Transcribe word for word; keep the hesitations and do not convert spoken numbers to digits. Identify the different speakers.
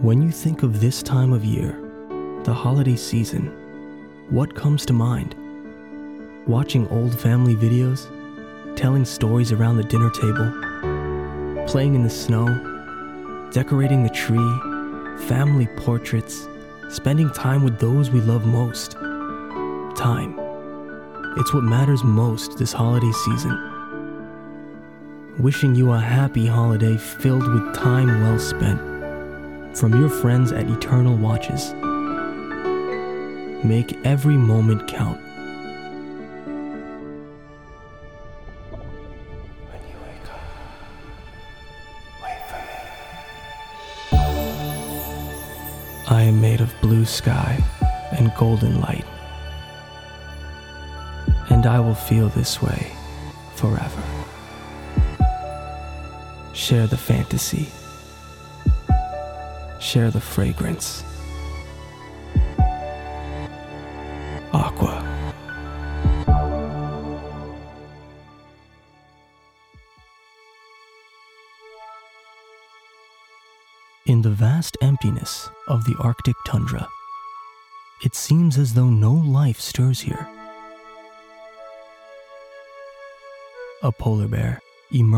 Speaker 1: When you think of this time of year, the holiday season, what comes to mind? Watching old family videos, telling stories around the dinner table, playing in the snow, decorating the tree, family portraits, spending time with those we love most. Time. It's what matters most this holiday season. Wishing you a happy holiday filled with time well spent. From your friends at Eternal Watches. Make every moment count.
Speaker 2: When you wake up, wait for me.
Speaker 1: I am made of blue sky and golden light. And I will feel this way forever. Share the fantasy. Share the fragrance. Aqua. In the vast emptiness of the Arctic tundra, it seems as though no life stirs here. A polar bear emerged